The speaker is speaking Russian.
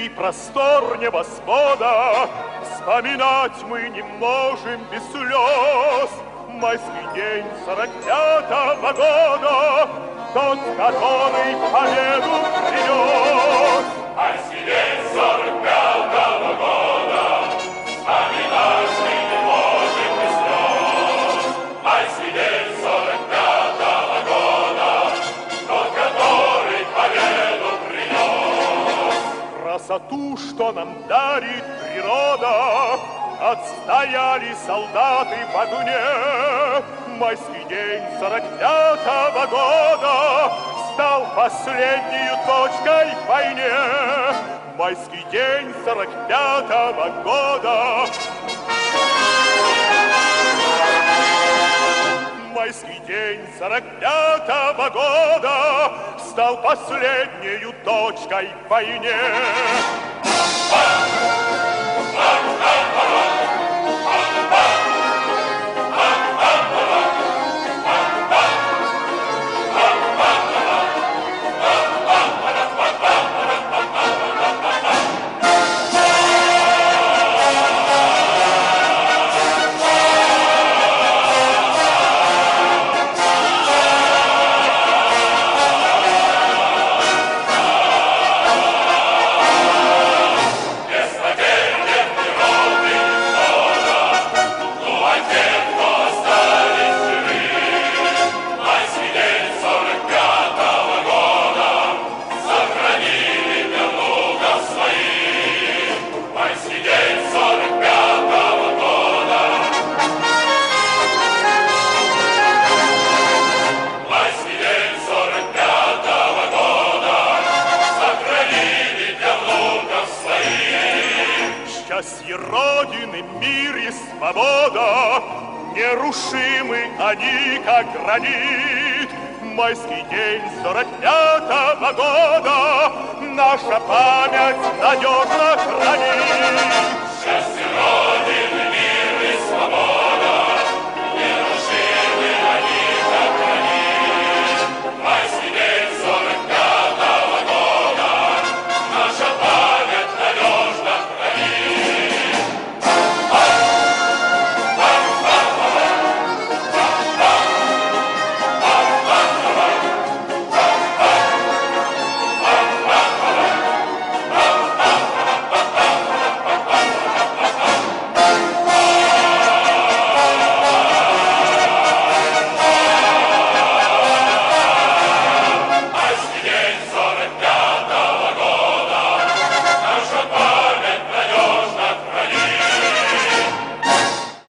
синий простор небосвода вспоминать мы не можем без слез. Майский день 45-го года, тот, который победу принес. Майский день 45-го года, вспоминать мы не можем без слез. Майский день 45-го года, тот, который победу принес. Красоту, что нам дарит природа, отстояли солдаты в огне. Майский день 45-го года стал последней точкой в войне. Майский день 45-го года. Майский день 45-го года стал последней точкой в войне. Счастье Родины, мир и свобода, нерушимы они, как гранит. Майский день 45-го года наша память надежно хранит. Счастье Родины,